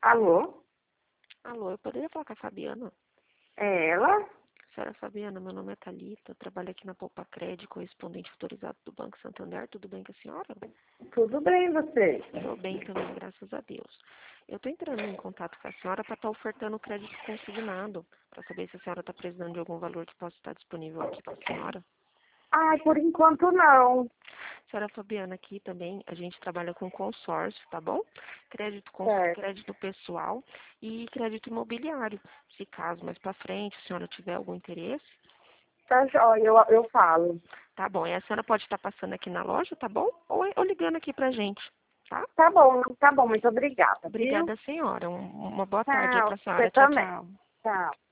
Alô? Alô, eu poderia falar com a Fabiana? É ela? Senhora Fabiana, meu nome é Thalita, eu trabalho aqui na Poupa Crédito, correspondente autorizado do Banco Santander. Tudo bem com a senhora? Tudo bem, você? Estou bem também, graças a Deus. Eu estou entrando em contato com a senhora para estar ofertando crédito consignado, para saber se a senhora está precisando de algum valor que possa estar disponível aqui para a senhora. Ai, por enquanto não. Senhora Fabiana, aqui também a gente trabalha com consórcio, tá bom? Certo. Crédito pessoal e crédito imobiliário. Se caso mais para frente a senhora tiver algum interesse, Tá jóia, eu falo. tá bom. E a senhora pode estar passando aqui na loja, tá bom? Ou ligando aqui pra gente, tá? Tá bom, muito obrigada, viu? Obrigada, senhora. Uma boa tarde aí Tchau, pra você senhora. Tchau, também. tchau. Tchau.